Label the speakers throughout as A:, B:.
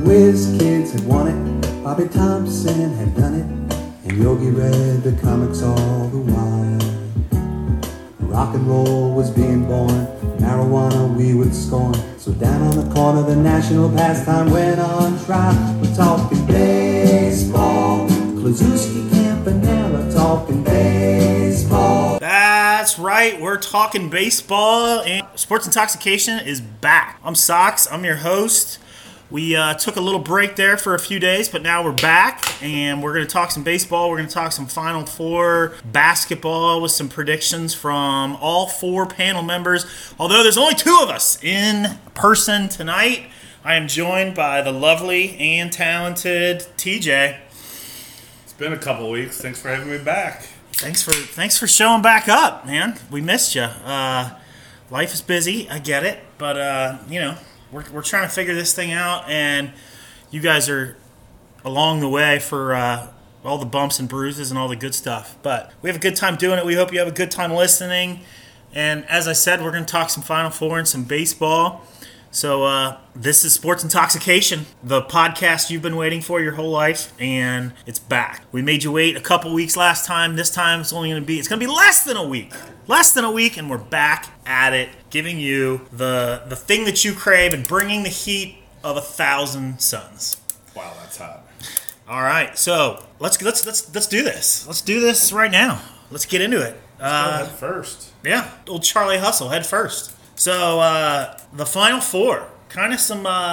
A: Whiz Kids had won it, Bobby Thompson had done it, and Yogi read the comics all the while. Rock and roll was being born, marijuana we would scorn. So down on the corner the national pastime went on trial. We're talking baseball, Klazuski, Campanella, talking baseball.
B: That's right, we're talking baseball, and Sports Intoxication is back. I'm Sox, I'm your host. We took a little break there for a few days, but now we're back, and we're going to talk some baseball. We're going to talk some Final Four basketball with some predictions from all four panel members. Although there's only two of us in person tonight, I am joined by the lovely and talented TJ.
C: It's been a couple weeks. Thanks for having me back.
B: Thanks for showing back up, man. We missed you. Life is busy, I get it, but We're trying to figure this thing out, and you guys are along the way for all the bumps and bruises and all the good stuff. But we have a good time doing it. We hope you have a good time listening. And as I said, we're going to talk some Final Four and some baseball. So this is Sports Intoxication, the podcast you've been waiting for your whole life, and it's back. We made you wait a couple weeks last time. This time it's going to be less than a week. Less than a week, and we're back at it, giving you the thing that you crave and bringing the heat of 1,000 suns.
C: Wow, that's hot.
B: All right, so let's do this. Let's do this right now. Let's get into it.
C: Let's go head first.
B: Yeah, old Charlie Hustle, head first. So the Final Four, kind of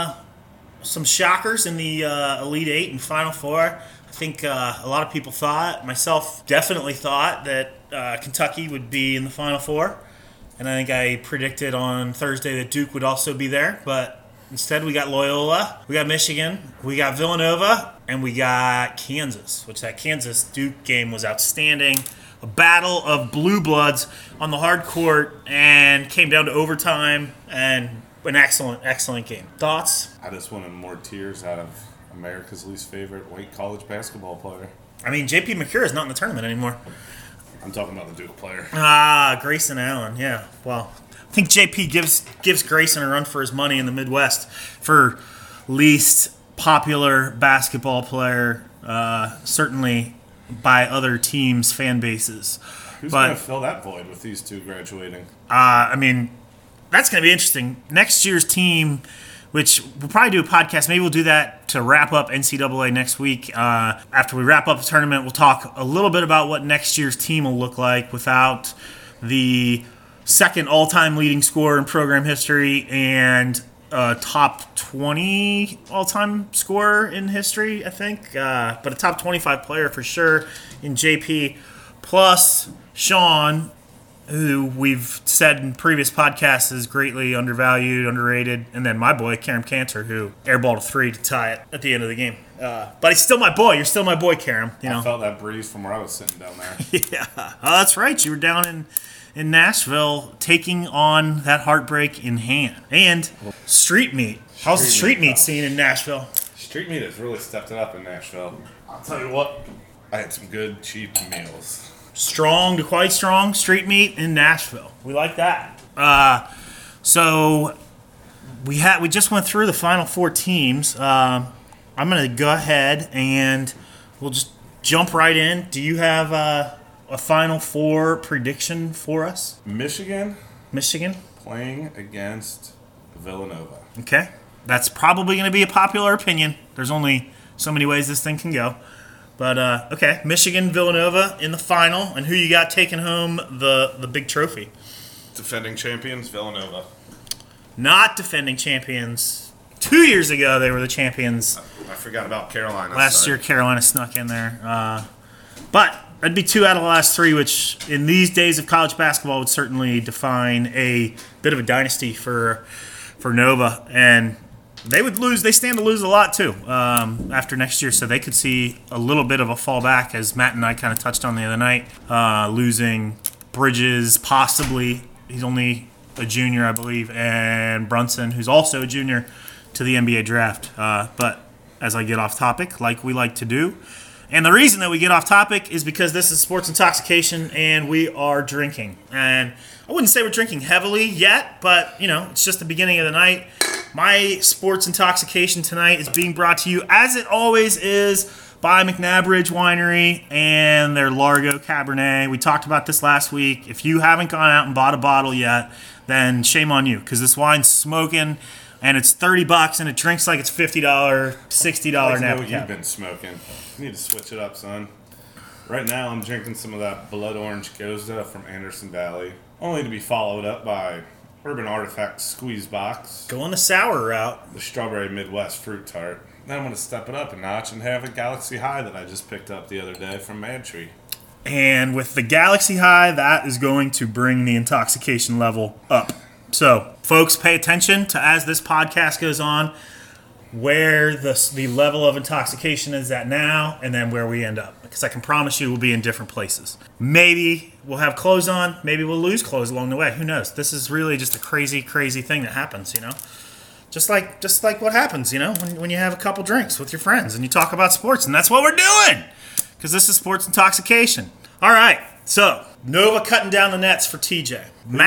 B: some shockers in the Elite Eight and Final Four. I think a lot of people thought, myself definitely thought, that Kentucky would be in the Final Four. And I think I predicted on Thursday that Duke would also be there. But instead we got Loyola, we got Michigan, we got Villanova, and we got Kansas, which that Kansas-Duke game was outstanding. A battle of blue bloods on the hard court, and came down to overtime, and an excellent game. Thoughts?
C: I just wanted more tears out of America's least favorite white college basketball player.
B: I mean, J.P. McCure is not in the tournament anymore.
C: I'm talking about the Duke player.
B: Grayson Allen, yeah. Well, I think J.P. gives Grayson a run for his money in the Midwest for least popular basketball player, certainly by other teams' fan bases.
C: Who's going to fill that void with these two graduating?
B: I mean, that's going to be interesting. Next year's team, which we'll probably do a podcast. Maybe we'll do that to wrap up NCAA next week. After we wrap up the tournament, we'll talk a little bit about what next year's team will look like without the second all-time leading scorer in program history and top 20 all-time scorer in history, I think. But a top 25 player for sure in JP. Plus Sean, who we've said in previous podcasts is greatly undervalued, underrated. And then my boy, Karam Cantor, who airballed a 3 to tie it at the end of the game. But he's still my boy. You're still my boy, Karam.
C: I felt that breeze from where I was sitting down there.
B: Yeah. Oh, that's right. You were down in Nashville, taking on that heartbreak in hand. And street meat. How's the street meat scene in Nashville?
C: Street meat has really stepped it up in Nashville. I'll tell you what, I had some good, cheap meals.
B: Strong to quite strong street meat in Nashville. We like that. So we just went through the Final Four teams. I'm going to go ahead and we'll just jump right in. Do you have a Final Four prediction for us?
C: Michigan
B: playing
C: against Villanova.
B: Okay. That's probably going to be a popular opinion. There's only so many ways this thing can go. But, okay, Michigan, Villanova in the final. And who you got taking home the big trophy?
C: Defending champions, Villanova.
B: Not defending champions. 2 years ago, they were the champions.
C: I forgot about Carolina.
B: Last year, Carolina snuck in there. But that'd be 2 out of the last 3, which in these days of college basketball would certainly define a bit of a dynasty for Nova. And they would lose. They stand to lose a lot, too, after next year. So they could see a little bit of a fallback, as Matt and I kind of touched on the other night. Losing Bridges, possibly. He's only a junior, I believe. And Brunson, who's also a junior, to the NBA draft. But as I get off topic, like we like to do. And the reason that we get off topic is because this is Sports Intoxication and we are drinking. And I wouldn't say we're drinking heavily yet, but, it's just the beginning of the night. My sports intoxication tonight is being brought to you, as it always is, by McNabbridge Winery and their Largo Cabernet. We talked about this last week. If you haven't gone out and bought a bottle yet, then shame on you, because this wine's smoking, and it's $30, and it drinks like it's $50, $60
C: Napa.
B: Napa.
C: You've been smoking. You need to switch it up, son. Right now, I'm drinking some of that blood orange Gozda from Anderson Valley, only to be followed up by Urban Artifacts Squeeze Box,
B: Going the sour route.
C: the Strawberry Midwest Fruit Tart. Then I'm going to step it up a notch and have a Galaxy High that I just picked up the other day from Mad Tree.
B: And with the Galaxy High, that is going to bring the intoxication level up. So, folks, pay attention to, as this podcast goes on, where the level of intoxication is at now and then where we end up. Because I can promise you we'll be in different places. Maybe we'll have clothes on. Maybe we'll lose clothes along the way. Who knows? This is really just a crazy, crazy thing that happens, you know? Just like what happens, you know, when you have a couple drinks with your friends and you talk about sports. And that's what we're doing, because this is sports intoxication. All right, so Nova cutting down the nets for TJ.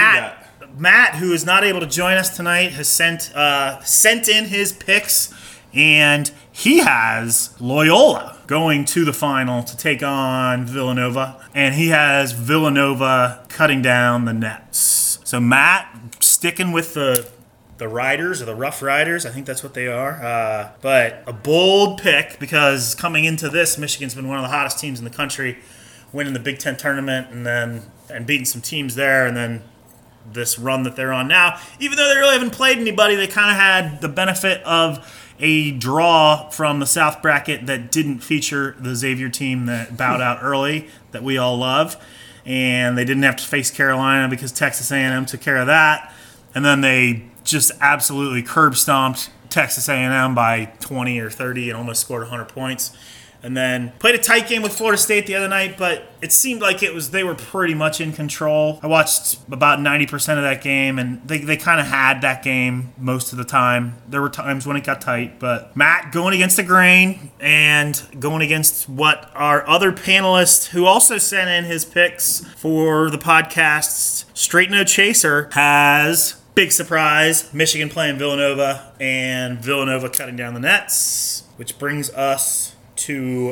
B: Matt, who is not able to join us tonight, has sent in his picks, and he has Loyola going to the final to take on Villanova, and he has Villanova cutting down the nets. So Matt sticking with the Riders, or the Rough Riders, I think that's what they are. But a bold pick, because coming into this, Michigan's been one of the hottest teams in the country, winning the Big Ten tournament and beating some teams there, and then this run that they're on now. Even though they really haven't played anybody, they kind of had the benefit of a draw from the South bracket that didn't feature the Xavier team that bowed out early, that we all love. And they didn't have to face Carolina because Texas A&M took care of that. And then they just absolutely curb stomped Texas A&M by 20 or 30 and almost scored 100 points. And then played a tight game with Florida State the other night, but it seemed like they were pretty much in control. I watched about 90% of that game, and they kind of had that game most of the time. There were times when it got tight, but Matt going against the grain and going against what our other panelist, who also sent in his picks for the podcast, Straight No Chaser, has... Big surprise, Michigan playing Villanova, and Villanova cutting down the nets, which brings us to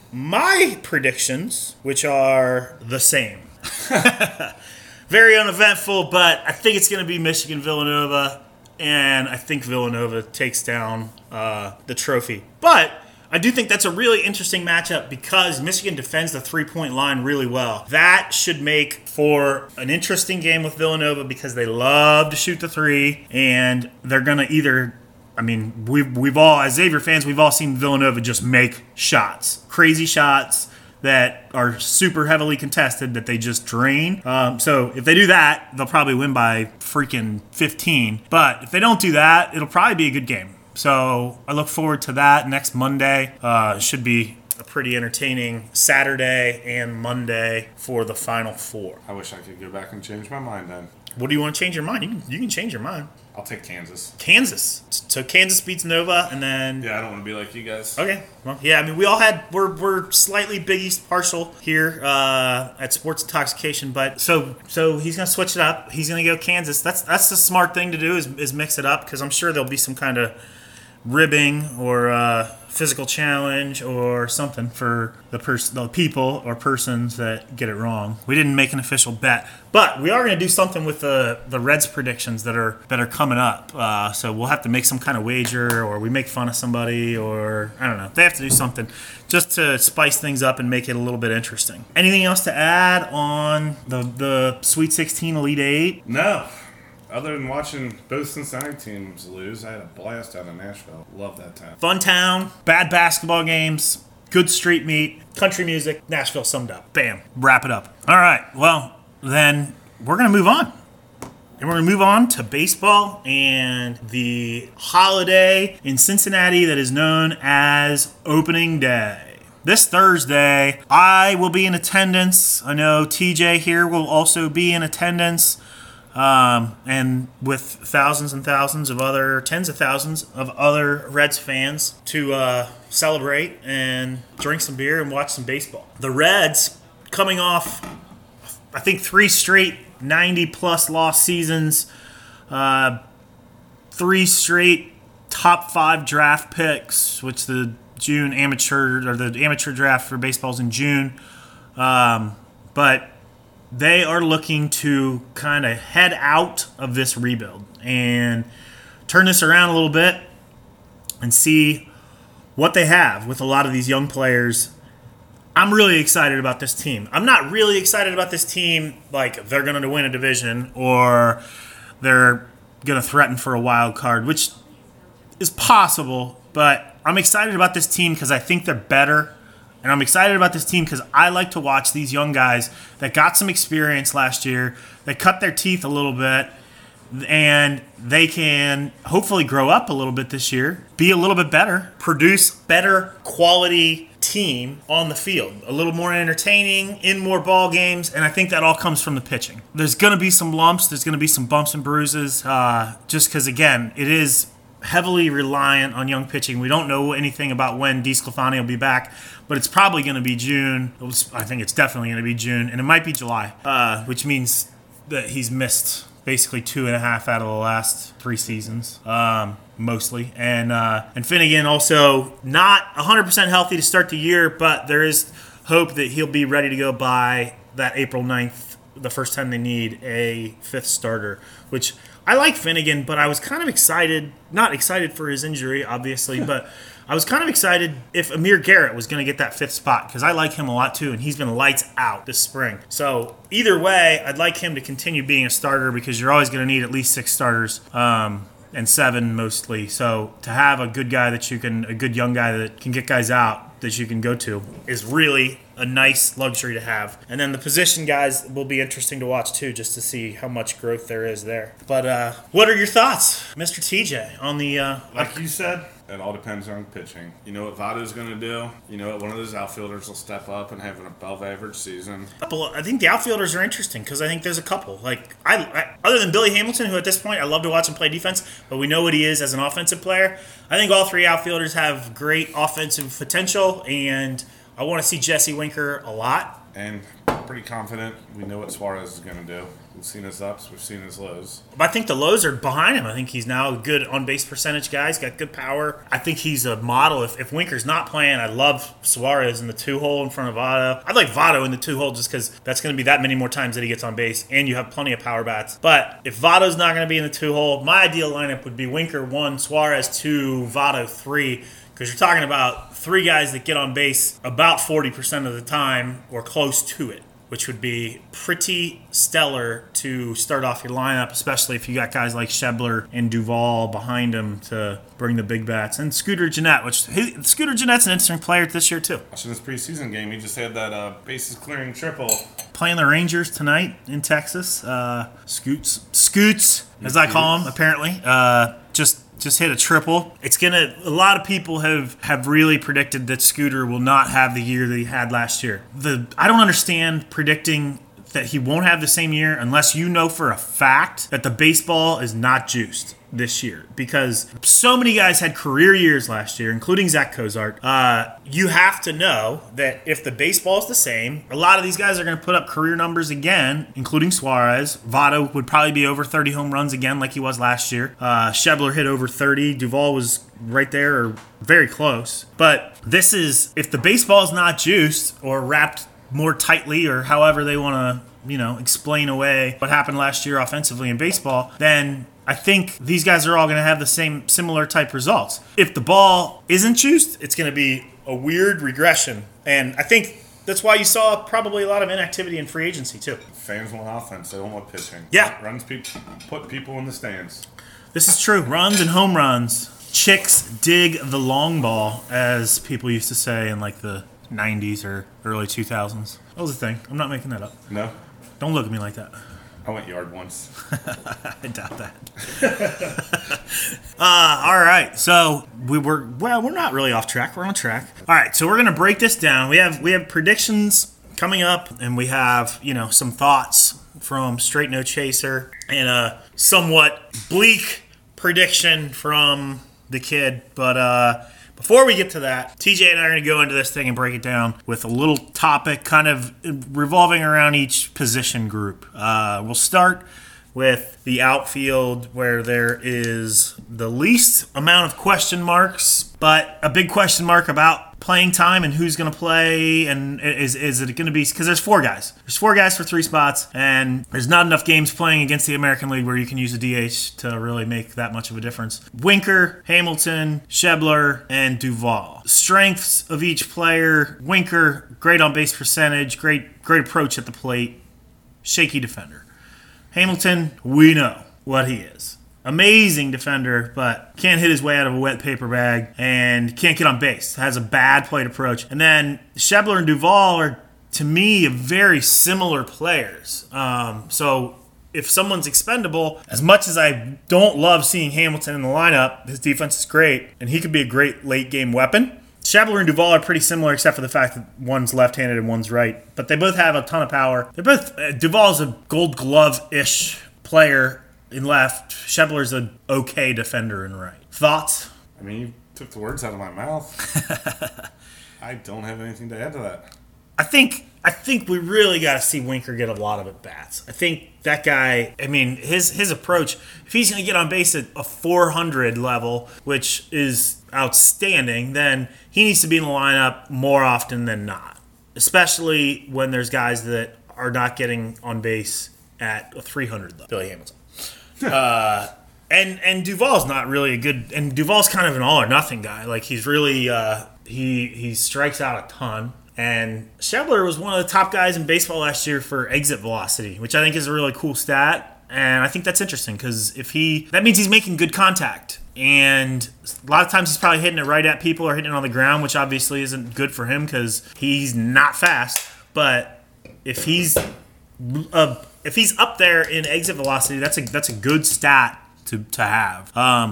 B: my predictions, which are the same. Very uneventful, but I think it's going to be Michigan-Villanova, and I think Villanova takes down the trophy. But I do think that's a really interesting matchup because Michigan defends the three-point line really well. That should make for an interesting game with Villanova because they love to shoot the three, and they're going to either... I mean, we've all, as Xavier fans, we've all seen Villanova just make shots. Crazy shots that are super heavily contested that they just drain. So if they do that, they'll probably win by freaking 15. But if they don't do that, it'll probably be a good game. So I look forward to that next Monday. Should be a pretty entertaining Saturday and Monday for the Final Four.
C: I wish I could go back and change my mind then.
B: What do you want to change your mind? You can change your mind.
C: I'll take Kansas.
B: Kansas. So Kansas beats Nova, and then...
C: Yeah, I don't want to be like you guys.
B: Okay. Well, yeah, I mean, we all had... We're slightly Big East partial here at Sports Intoxication, but so he's going to switch it up. He's going to go Kansas. That's the smart thing to do is mix it up, because I'm sure there'll be some kind of ribbing or physical challenge or something for the people or persons that get it wrong. We didn't make an official bet, but we are going to do something with the Reds predictions that are coming up. So we'll have to make some kind of wager, or we make fun of somebody, or I don't know. They have to do something just to spice things up and make it a little bit interesting. Anything else to add on the Sweet 16 Elite Eight?
C: No. Other than watching both Cincinnati teams lose, I had a blast out in Nashville. Love that town.
B: Fun town, bad basketball games, good street meat, country music. Nashville summed up. Bam. Wrap it up. All right. Well, then we're going to move on. And we're going to move on to baseball and the holiday in Cincinnati that is known as Opening Day. This Thursday, I will be in attendance. I know TJ here will also be in attendance. And with thousands and thousands of tens of thousands of other Reds fans to celebrate and drink some beer and watch some baseball. The Reds, coming off, I think, 3 straight 90-plus loss seasons, 3 straight top 5 draft picks, which the amateur draft for baseball's in June. But they are looking to kind of head out of this rebuild and turn this around a little bit and see what they have with a lot of these young players. I'm really excited about this team. I'm not really excited about this team like they're going to win a division or they're going to threaten for a wild card, which is possible, but I'm excited about this team because I think they're better. And I'm excited about this team because I like to watch these young guys that got some experience last year, that cut their teeth a little bit, and they can hopefully grow up a little bit this year, be a little bit better, produce better quality team on the field, a little more entertaining, in more ball games, and I think that all comes from the pitching. There's going to be some lumps, there's going to be some bumps and bruises, just because, again, it is heavily reliant on young pitching. We don't know anything about when DeSclafani will be back, but it's probably going to be June. I think it's definitely going to be June, and it might be July, which means that he's missed basically 2.5 out of the last 3 seasons, mostly. And Finnegan also not 100% healthy to start the year, but there is hope that he'll be ready to go by that April 9th, the first time they need a 5th starter, which I like Finnegan, but I was kind of excited, not excited for his injury, obviously, but I was kind of excited if Amir Garrett was going to get that 5th spot because I like him a lot too, and he's been lights out this spring. So either way, I'd like him to continue being a starter because you're always going to need at least 6 starters, and 7 mostly. So to have a good young guy that can get guys out that you can go to is really a nice luxury to have. And then the position guys will be interesting to watch too, just to see how much growth there is there. But what are your thoughts, Mr. TJ, on the...
C: like you said, it all depends on pitching. You know what Vado's going to do. You know what, one of those outfielders will step up and have an above-average season.
B: I think the outfielders are interesting because I think there's a couple. Like I other than Billy Hamilton, who at this point I love to watch him play defense, but we know what he is as an offensive player. I think all 3 outfielders have great offensive potential, and I want to see Jesse Winker a lot.
C: And pretty confident we know what Suarez is going to do. We've seen his ups, we've seen his lows.
B: But I think the lows are behind him. I think he's now a good on-base percentage guy. He's got good power. I think he's a model. If Winker's not playing, I love Suarez in the 2-hole in front of Votto. I'd like Votto in the 2-hole just because that's going to be that many more times that he gets on base, and you have plenty of power bats. But if Votto's not going to be in the 2-hole, my ideal lineup would be Winker 1, Suarez 2, Votto 3, because you're talking about 3 guys that get on base about 40% of the time or close to it, which would be pretty stellar to start off your lineup, especially if you got guys like Schebler and Duvall behind him to bring the big bats. And Scooter Gennett, Scooter Gennett's an interesting player this year too.
C: Watching this preseason game, he just had that bases clearing triple.
B: Playing the Rangers tonight in Texas. Scoots, as I call him, apparently. Just hit a triple. A lot of people have really predicted that Scooter will not have the year that he had last year. I don't understand predicting that he won't have the same year unless you know for a fact that the baseball is not juiced this year, because so many guys had career years last year, including Zach Cozart. You have to know that if the baseball is the same, a lot of these guys are going to put up career numbers again, including Suarez. Votto would probably be over 30 home runs again like he was last year. Schebler hit over 30. Duvall was right there or very close. But this is, if the baseball is not juiced or wrapped more tightly or however they want to, explain away what happened last year offensively in baseball, then I think these guys are all going to have the similar type results. If the ball isn't juiced, it's going to be a weird regression. And I think that's why you saw probably a lot of inactivity in free agency too.
C: Fans want offense. They don't want pitching.
B: Yeah.
C: Runs put people in the stands.
B: This is true. Runs and home runs. Chicks dig the long ball, as people used to say in like the 90s or early 2000s. That was a thing. I'm not making that up.
C: No?
B: Don't look at me like that.
C: I went yard once.
B: I doubt that. All right. So we're not really off track. We're on track. All right. So we're going to break this down. We have predictions coming up, and we have, some thoughts from Straight No Chaser and a somewhat bleak prediction from the kid. But before we get to that, TJ and I are going to go into this thing and break it down with a little topic kind of revolving around each position group. We'll start with the outfield where there is the least amount of question marks, but a big question mark about playing time and who's going to play, and is it going to be, because there's 4 guys. There's 4 guys for 3 spots, and there's not enough games playing against the American League where you can use a DH to really make that much of a difference. Winker, Hamilton, Schebler, and Duvall. Strengths of each player: Winker, great on base percentage, great approach at the plate, shaky defender. Hamilton, we know what he is. Amazing defender, but can't hit his way out of a wet paper bag and can't get on base. Has a bad plate approach. And then Schebler and Duvall are, to me, very similar players. So if someone's expendable, as much as I don't love seeing Hamilton in the lineup, his defense is great, and he could be a great late-game weapon. Schebler and Duvall are pretty similar, except for the fact that one's left-handed and one's right. But they both have a ton of power. They're both Duvall's a Gold Glove-ish player in left. Schebler's an okay defender in right. Thoughts?
C: I mean, you took the words out of my mouth. I don't have anything to add to that.
B: I think we really got to see Winker get a lot of at-bats. I think that guy, I mean, his approach, if he's going to get on base at a 400 level, which is outstanding, then he needs to be in the lineup more often than not, especially when there's guys that are not getting on base at a 300 level. Billy Hamilton. And Duvall's not really a good, and Duvall's kind of an all or nothing guy. Like, he's really he strikes out a ton. And Schebler was one of the top guys in baseball last year for exit velocity, which I think is a really cool stat. And I think that's interesting because that means he's making good contact. And a lot of times he's probably hitting it right at people or hitting it on the ground, which obviously isn't good for him because he's not fast. But if he's up there in exit velocity, that's a good stat to have.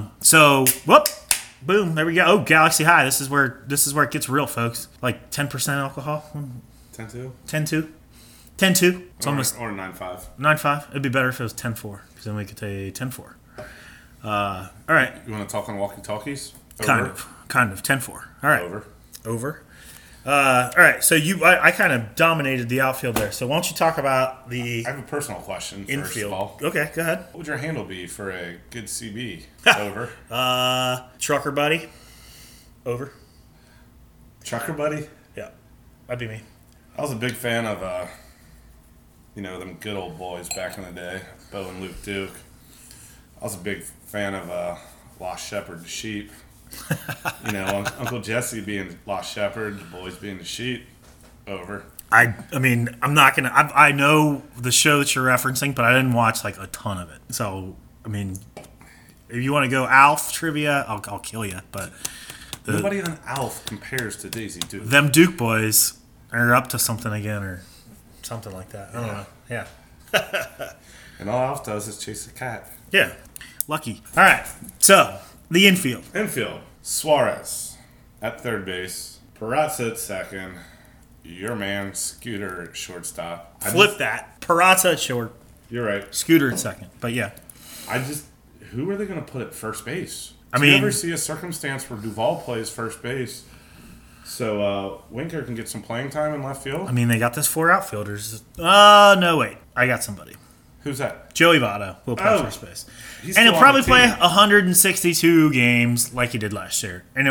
B: Boom, there we go. Oh, Galaxy High. This is where it gets real, folks. Like 10% alcohol.
C: 10-2?
B: 10-2. 10-2. It's almost
C: or 9-5.
B: 9-5. It'd be better if it was 10-4, because then we could say 10-4. All right.
C: You want to talk on walkie-talkies?
B: Kind of. 10-4. All right. Over. All right. So I kind of dominated the outfield there. So why don't you talk about the
C: I have a personal question.
B: infield?
C: First of all.
B: Okay, go ahead.
C: What would your handle be for a good CB? Over.
B: Trucker Buddy. Over.
C: Trucker Buddy?
B: Yeah, that'd be me.
C: I was a big fan of, them good old boys back in the day, Bo and Luke Duke. I was a big fan of Lost Shepherd the Sheep. Uncle Jesse being Lost Shepherd, the boys being the sheep. Over.
B: I mean, I'm not gonna. I know the show that you're referencing, but I didn't watch like a ton of it. So, I mean, if you want to go Alf trivia, I'll kill you. But
C: nobody on Alf compares to Daisy Duke.
B: Them Duke boys are up to something again, or something like that. I don't know. Yeah.
C: And all Alf does is chase a cat.
B: Yeah. Lucky. All right. So the infield.
C: Suarez at third base. Peraza at second. Your man, Scooter at shortstop.
B: Flip that. Peraza at short.
C: You're right.
B: Scooter at second. But yeah.
C: Who are they going to put at first base?
B: Do
C: you ever see a circumstance where Duvall plays first base so Winker can get some playing time in left field?
B: I mean, they got this 4 outfielders. No, wait. I got somebody.
C: Who's that?
B: Joey Votto will play first base. And he'll
C: on
B: probably
C: the
B: play
C: team.
B: 162 games like he did last year. And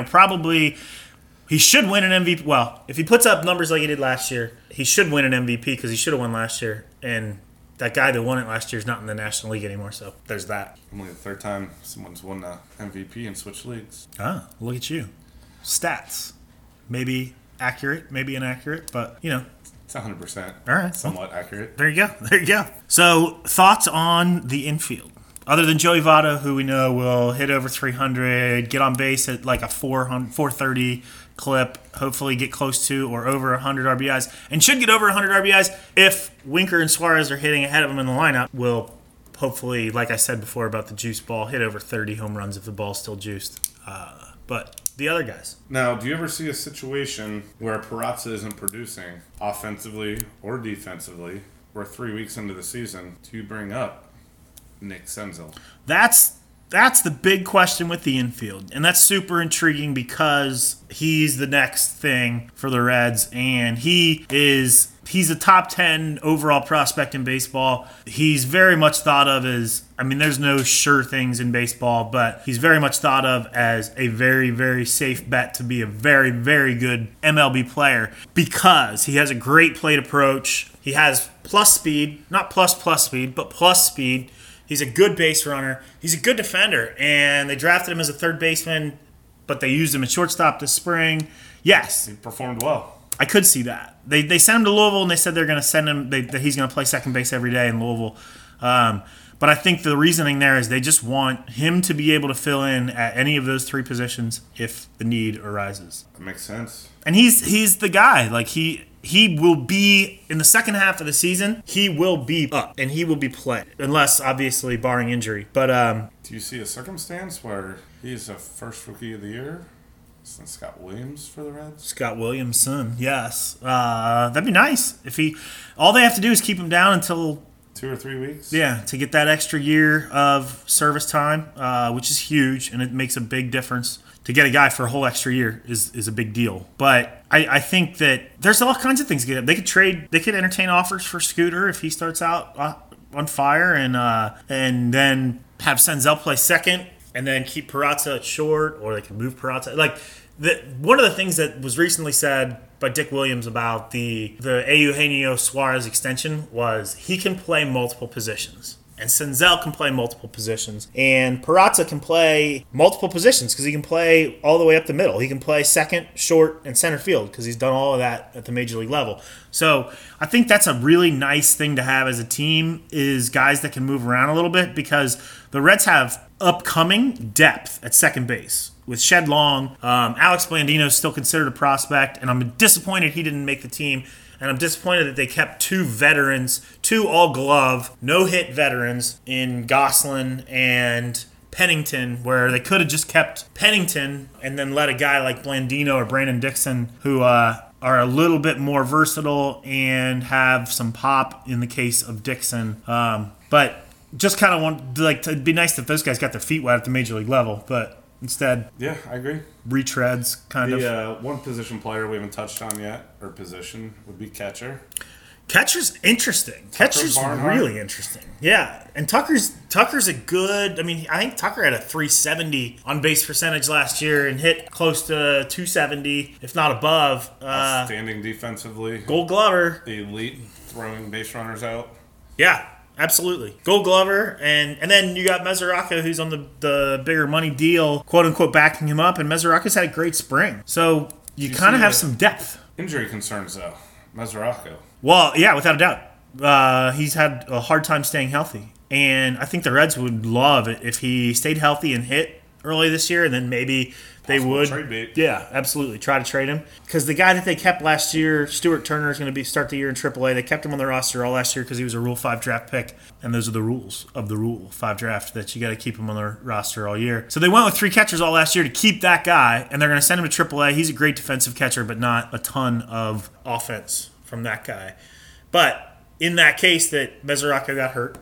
B: he should win an MVP. Well, if he puts up numbers like he did last year, he should win an MVP because he should have won last year. And that guy that won it last year is not in the National League anymore, so there's that.
C: Only the third time someone's won the MVP and switched leagues.
B: Ah, look at you. Stats. Maybe accurate, maybe inaccurate, but,
C: It's 100%.
B: All right.
C: Somewhat accurate.
B: There you go. So, thoughts on the infield? Other than Joey Votto, who we know will hit over 300, get on base at like a 430 clip, hopefully get close to or over 100 RBIs, and should get over 100 RBIs if Winker and Suarez are hitting ahead of him in the lineup, will hopefully, like I said before about the juice ball, hit over 30 home runs if the ball's still juiced. But the other guys.
C: Now, do you ever see a situation where Peraza isn't producing offensively or defensively, where 3 weeks into the season, do you bring up Nick Senzel?
B: That's that's the big question with the infield. And that's super intriguing because he's the next thing for the Reds, and he's a top 10 overall prospect in baseball. He's very much thought of as, I mean, there's no sure things in baseball, but he's very much thought of as a very, very safe bet to be a very, very good MLB player because he has a great plate approach. He has plus speed, not plus speed, but plus speed. He's a good base runner. He's a good defender, and they drafted him as a third baseman, but they used him at shortstop this spring. Yes.
C: He performed well.
B: I could see that. They sent him to Louisville, and they said they're going to send him, that he's going to play second base every day in Louisville. But I think the reasoning there is they just want him to be able to fill in at any of those three positions if the need arises.
C: That makes sense.
B: And he's the guy. Like, he will be, in the second half of the season, he will be up, and he will be playing. Unless, obviously, barring injury. But
C: do you see a circumstance where he's a first rookie of the year? Since Scott Williams for the Reds?
B: Scott Williams' son, yes. That'd be nice. All they have to do is keep him down until
C: 2 or 3 weeks.
B: Yeah, to get that extra year of service time, which is huge, and it makes a big difference. To get a guy for a whole extra year is a big deal. But I think that there's all kinds of things to get. They could entertain offers for Scooter if he starts out on fire, and then have Senzel play second, and then keep Peraza at short, or they can move Peraza. Like, one of the things that was recently said by Dick Williams about the Eugenio Suarez extension was he can play multiple positions. And Senzel can play multiple positions. And Peraza can play multiple positions because he can play all the way up the middle. He can play second, short, and center field because he's done all of that at the major league level. So I think that's a really nice thing to have as a team is guys that can move around a little bit because the Reds have upcoming depth at second base. With Shed Long, Alex Blandino is still considered a prospect, and I'm disappointed he didn't make the team. And I'm disappointed that they kept two all-glove, no-hit veterans in Goslin and Pennington, where they could have just kept Pennington and then let a guy like Blandino or Brandon Dixon, who are a little bit more versatile and have some pop in the case of Dixon. But just kind of want it'd be nice if those guys got their feet wet at the major league level, but instead,
C: yeah, I agree.
B: Retreads, kind of.
C: The one position player we haven't touched on yet, or position, would be catcher.
B: Catcher's interesting. Catcher's
C: Barnhart.
B: Really interesting. Yeah, and Tucker's a good. I mean, I think Tucker had a 370 on base percentage last year and hit close to 270, if not above.
C: Outstanding defensively.
B: Gold Glover.
C: Elite throwing base runners out.
B: Yeah. Absolutely. Gold Glover, and then you got Mesoraco, who's on the bigger money deal, quote-unquote, backing him up, and Mesoraco's had a great spring. So you kind of have some depth.
C: Injury concerns, though. Mesoraco.
B: Well, yeah, without a doubt. He's had a hard time staying healthy, and I think the Reds would love it if he stayed healthy and hit early this year, and then maybe they would.
C: Trade bait.
B: Yeah, absolutely. Try to trade him. Because the guy that they kept last year, Stuart Turner, is going to start the year in AAA. They kept him on the roster all last year because he was a Rule 5 draft pick. And those are the rules of the Rule 5 draft, that you got to keep him on the roster all year. So they went with 3 catchers all last year to keep that guy, and they're going to send him to AAA. He's a great defensive catcher, but not a ton of offense from that guy. But in that case that Mesoraco got hurt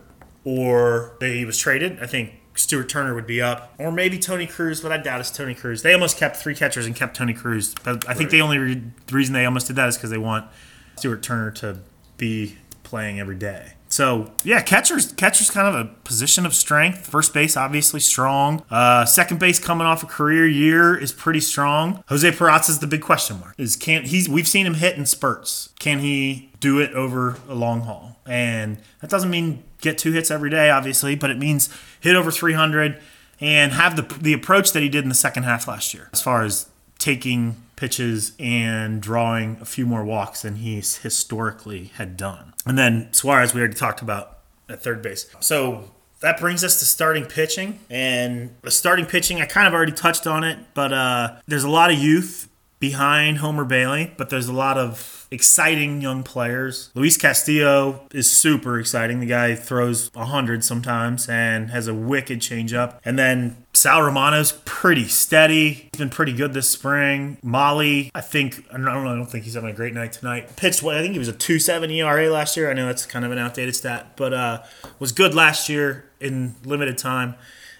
B: or that he was traded, I think Stuart Turner would be up, or maybe Tony Cruz, but I doubt it's Tony Cruz. They almost kept 3 catchers and kept Tony Cruz, but I think the only reason they almost did that is because they want Stuart Turner to be playing every day. So, yeah, catcher's kind of a position of strength. First base, obviously strong. Second base, coming off a career year, is pretty strong. Jose Peraza is the big question mark. We've seen him hit in spurts. Can he do it over a long haul? And that doesn't mean get 2 hits every day, obviously, but it means hit over 300 and have the approach that he did in the second half last year, as far as taking pitches and drawing a few more walks than he's historically had done. And then Suarez, we already talked about at third base. So that brings us to starting pitching. And the starting pitching, I kind of already touched on it, but there's a lot of youth behind Homer Bailey, but there's a lot of exciting young players. Luis Castillo is super exciting. The guy throws 100 sometimes and has a wicked changeup. And then Sal Romano's pretty steady. He's been pretty good this spring. Molly, I don't think he's having a great night tonight. Pitched, I think he was a 2.7 ERA last year. I know that's kind of an outdated stat, but was good last year in limited time.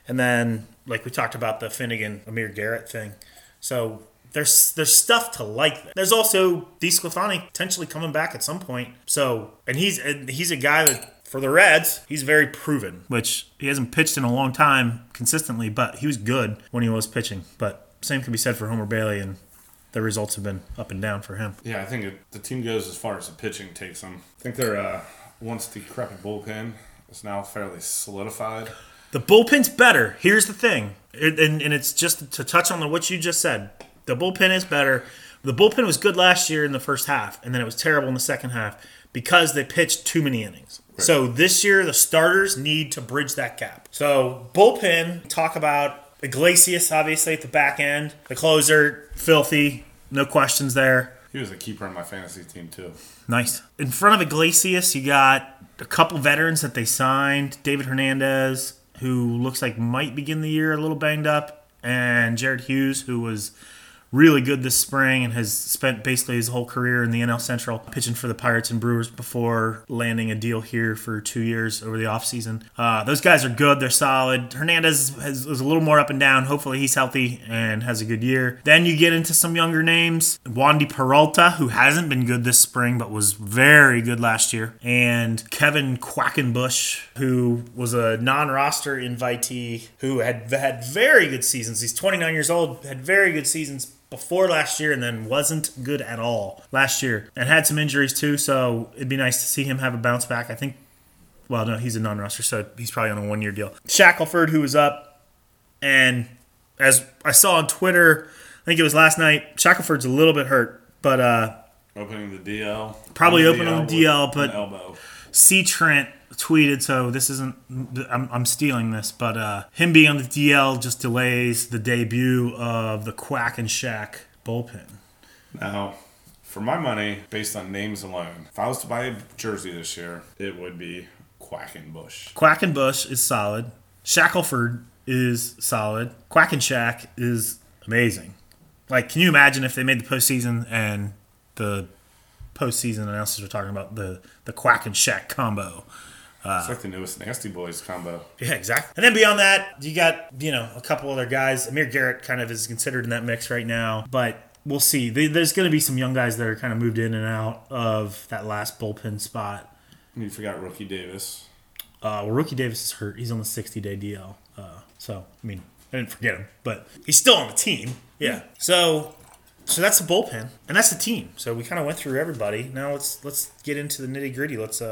B: And then, like we talked about the Finnegan, Amir Garrett thing. So there's stuff to like there. There's also DeSclafani potentially coming back at some point. So, and he's a guy that, for the Reds, he's very proven, which he hasn't pitched in a long time consistently, but he was good when he was pitching. But same can be said for Homer Bailey, and the results have been up and down for him.
C: Yeah, I think the team goes as far as the pitching takes them. I think their once decrepit bullpen is now fairly solidified.
B: The bullpen's better. Here's the thing, and it's just to touch on what you just said. The bullpen is better. The bullpen was good last year in the first half, and then it was terrible in the second half because they pitched too many innings. Right. So this year, the starters need to bridge that gap. So bullpen, talk about Iglesias, obviously, at the back end. The closer, filthy, no questions there.
C: He was a keeper on my fantasy team, too.
B: Nice. In front of Iglesias, you got a couple veterans that they signed. David Hernandez, who looks like might begin the year a little banged up, and Jared Hughes, who was really good this spring and has spent basically his whole career in the NL Central pitching for the Pirates and Brewers before landing a deal here for 2 years over the offseason. Those guys are good. They're solid. Hernandez was a little more up and down. Hopefully he's healthy and has a good year. Then you get into some younger names. Wandy Peralta, who hasn't been good this spring but was very good last year. And Kevin Quackenbush, who was a non-roster invitee who had very good seasons. He's 29 years old, had very good seasons before last year and then wasn't good at all last year and had some injuries too, so it'd be nice to see him have a bounce back. I think, well, no, he's a non-roster, so he's probably on a one-year deal. Shackelford, who was up, and as I saw on Twitter, I think it was last night, Shackelford's a little bit hurt, but
C: opening the DL.
B: Probably opening on the DL, but
C: elbow.
B: C. Trent tweeted, so this isn't, I'm stealing this, but him being on the DL just delays the debut of the Quack and Shack bullpen.
C: Now, for my money, based on names alone, if I was to buy a jersey this year, it would be Quackenbush.
B: Quackenbush is solid. Shackelford is solid. Quack and Shack is amazing. Like, can you imagine if they made the postseason and the postseason announcers were talking about the Quack and Shack combo?
C: It's like the newest Nasty Boys combo.
B: Yeah, exactly. And then beyond that, you got, a couple other guys. Amir Garrett kind of is considered in that mix right now, but we'll see. There's going to be some young guys that are kind of moved in and out of that last bullpen spot.
C: You forgot Rookie Davis.
B: Rookie Davis is hurt. He's on the 60-day DL. So, I didn't forget him, but he's still on the team. Yeah. So that's the bullpen, and that's the team. So we kind of went through everybody. Now let's get into the nitty-gritty. Let's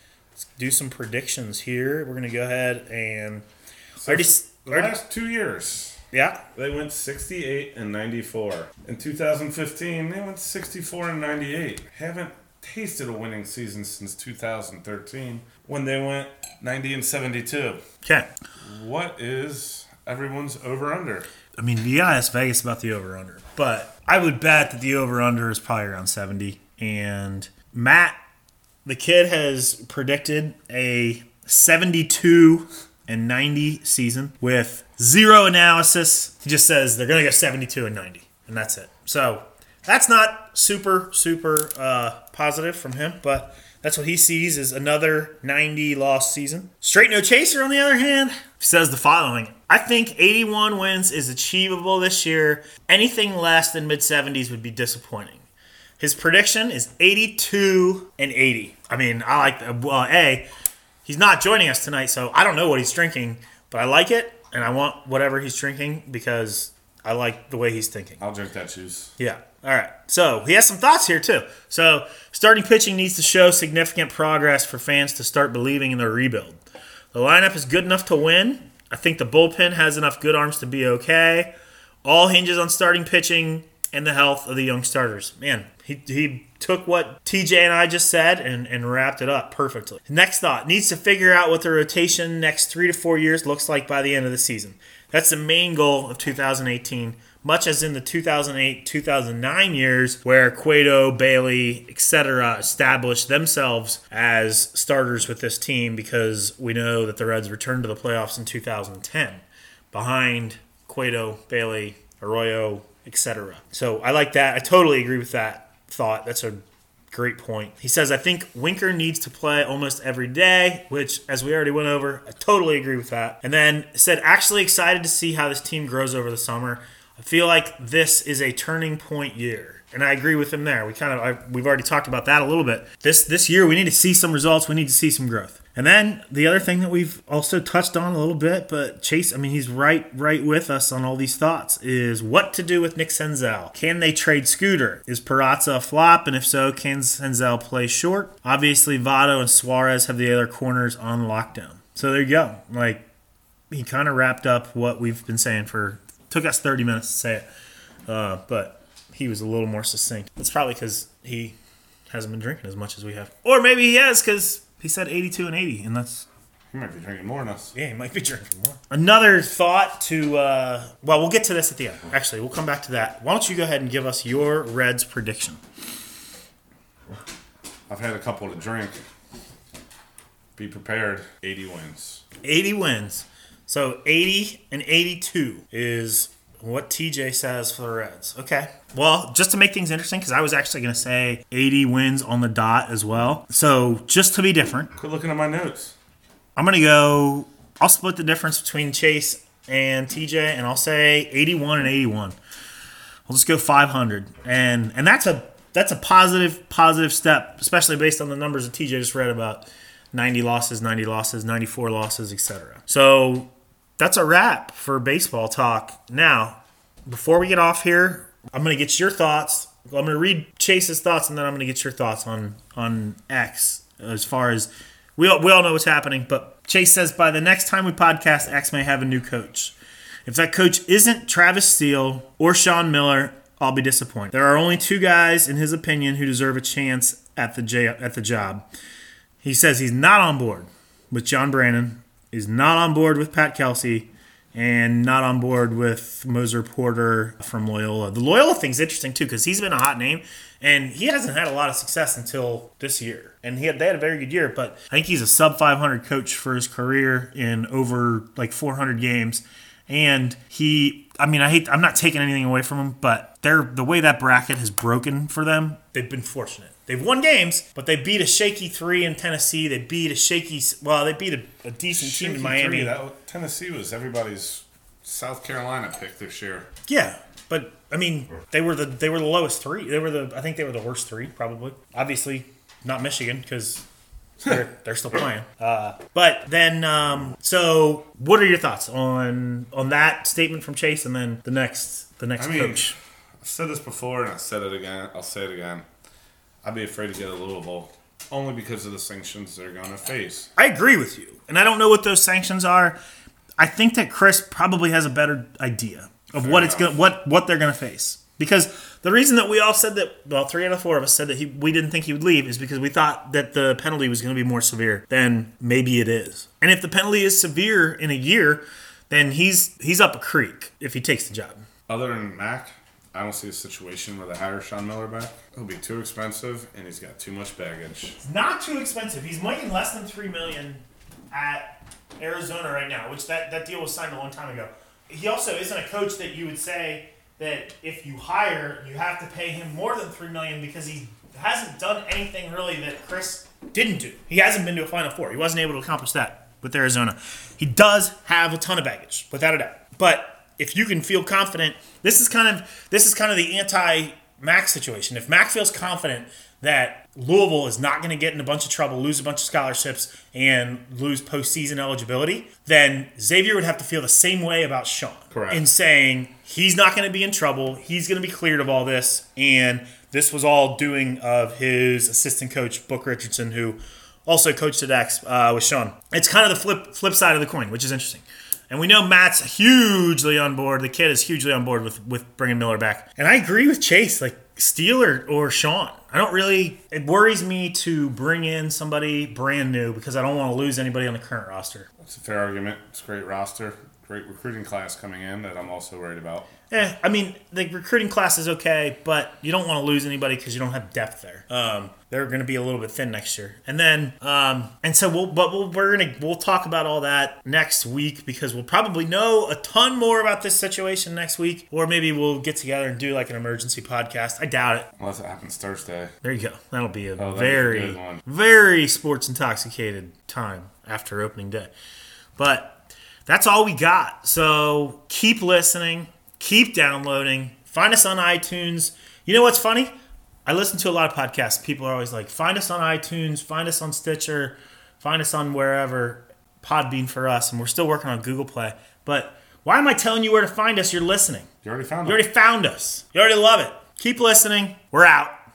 B: do some predictions here. We're going to go ahead and...
C: The last 2 years,
B: yeah,
C: they went 68 and 94. In 2015, they went 64 and 98. Haven't tasted a winning season since 2013 when they went 90 and 72.
B: Okay.
C: What is everyone's over-under?
B: You gotta ask Vegas about the over-under. But I would bet that the over-under is probably around 70. And Matt, the kid, has predicted a 72 and 90 season with zero analysis. He just says they're going to go 72 and 90, and that's it. So that's not super positive from him, but that's what he sees as another 90-loss season. Straight no chaser, on the other hand, says the following. I think 81 wins is achievable this year. Anything less than mid-70s would be disappointing. His prediction is 82 and 80. I like that. Well, he's not joining us tonight, so I don't know what he's drinking, but I like it, and I want whatever he's drinking because I like the way he's thinking.
C: I'll drink that juice.
B: Yeah. All right. So he has some thoughts here, too. So starting pitching needs to show significant progress for fans to start believing in their rebuild. The lineup is good enough to win. I think the bullpen has enough good arms to be okay. All hinges on starting pitching and the health of the young starters. Man, he took what TJ and I just said and wrapped it up perfectly. Next thought, needs to figure out what the rotation next 3 to 4 years looks like by the end of the season. That's the main goal of 2018, much as in the 2008-2009 years where Cueto, Bailey, etc. established themselves as starters with this team because we know that the Reds returned to the playoffs in 2010 behind Cueto, Bailey, Arroyo, etc. So I like that. I totally agree with that thought. That's a Great point. He says, I think Winker needs to play almost every day, which, as we already went over, I totally agree with that. And then said, actually excited to see how this team grows over the summer. I feel like this is a turning point year. And I agree with him there. We've already talked about that a little bit. This year, we need to see some results. We need to see some growth. And then the other thing that we've also touched on a little bit, but Chase, I mean, he's right with us on all these thoughts, is what to do with Nick Senzel. Can they trade Scooter? Is Peraza a flop? And if so, can Senzel play short? Obviously, Votto and Suarez have the other corners on lockdown. So there you go. Like, he kind of wrapped up what we've been saying took us 30 minutes to say it. But he was a little more succinct. That's probably because he hasn't been drinking as much as we have. Or maybe he has because he said 82 and 80, and that's...
C: He might be drinking more than us.
B: Yeah, he might be drinking more. Another thought to... well, we'll get to this at the end. Actually, we'll come back to that. Why don't you go ahead and give us your Reds prediction?
C: I've had a couple to drink. Be prepared. 80 wins.
B: 80 wins. So 80 and 82 is what TJ says for the Reds. Okay. Well, just to make things interesting, because I was actually going to say 80 wins on the dot as well. So just to be different.
C: Quit looking at my notes.
B: I'm going to go, I'll split the difference between Chase and TJ, and I'll say 81 and 81. I'll just go 500. And that's a positive step, especially based on the numbers that TJ just read about 90 losses, 94 losses, etc. So that's a wrap for baseball talk. Now, before we get off here, I'm going to get your thoughts. I'm going to read Chase's thoughts, and then I'm going to get your thoughts on X as far as we all know what's happening. But Chase says by the next time we podcast, X may have a new coach. If that coach isn't Travis Steele or Sean Miller, I'll be disappointed. There are only two guys, in his opinion, who deserve a chance at the job. He says he's not on board with John Brandon. He's not on board with Pat Kelsey, and not on board with Moser Porter from Loyola. The Loyola thing's interesting, too, because he's been a hot name, and he hasn't had a lot of success until this year. And they had a very good year, but I think he's a sub-500 coach for his career in over, 400 games. And I'm not taking anything away from him, but the way that bracket has broken for them, they've been fortunate. They've won games, but they beat a shaky 3 in Tennessee. They beat they beat a decent team in Miami.
C: Tennessee was everybody's South Carolina pick this year.
B: Yeah, but I mean, they were the lowest 3. I think they were the worst 3 probably. Obviously, not Michigan because they're still playing. But then, so what are your thoughts on that statement from Chase, and then the next coach?
C: I've said this before, and I said it again. I'll say it again. I'd be afraid to get a Louisville only because of the sanctions they're going to face.
B: I agree with you, and I don't know what those sanctions are. I think that Chris probably has a better idea of what they're going to face. Because the reason that we all said that, well, 3 out of 4 of us said that we didn't think he would leave is because we thought that the penalty was going to be more severe than maybe it is. And if the penalty is severe in a year, then he's up a creek if he takes the job.
C: Other than Mac, I don't see a situation where they hire Sean Miller back. It'll be too expensive, and he's got too much baggage.
B: It's not too expensive. He's making less than $3 million at Arizona right now, which that deal was signed a long time ago. He also isn't a coach that you would say that if you hire, you have to pay him more than $3 million because he hasn't done anything really that Chris didn't do. He hasn't been to a Final Four. He wasn't able to accomplish that with Arizona. He does have a ton of baggage, without a doubt. But if you can feel confident, this is kind of the anti-Mac situation. If Mac feels confident that Louisville is not going to get in a bunch of trouble, lose a bunch of scholarships, and lose postseason eligibility, then Xavier would have to feel the same way about Sean.
C: Correct.
B: In saying he's not going to be in trouble, he's going to be cleared of all this, and this was all doing of his assistant coach, Book Richardson, who also coached at X with Sean. It's kind of the flip side of the coin, which is interesting. And we know Matt's hugely on board. The kid is hugely on board with bringing Miller back. And I agree with Chase, Steele or Sean. It worries me to bring in somebody brand new because I don't want to lose anybody on the current roster.
C: That's a fair argument. It's a great roster. Great recruiting class coming in that I'm also worried about.
B: The recruiting class is okay, but you don't want to lose anybody because you don't have depth there. They're going to be a little bit thin next year, and then we'll talk about all that next week because we'll probably know a ton more about this situation next week, or maybe we'll get together and do an emergency podcast. I doubt it.
C: Unless it happens Thursday. Day.
B: There you go. That'll be a
C: that'd be a
B: very,
C: good one.
B: very sports intoxicated time after opening day. But that's all we got. So keep listening, keep downloading, find us on iTunes. You know what's funny? I listen to a lot of podcasts. People are always like, find us on iTunes, find us on Stitcher, find us on wherever, Podbean for us, and we're still working on Google Play. But why am I telling you where to find us? You're listening.
C: You already found
B: You already found us. You already love it. Keep listening. We're out.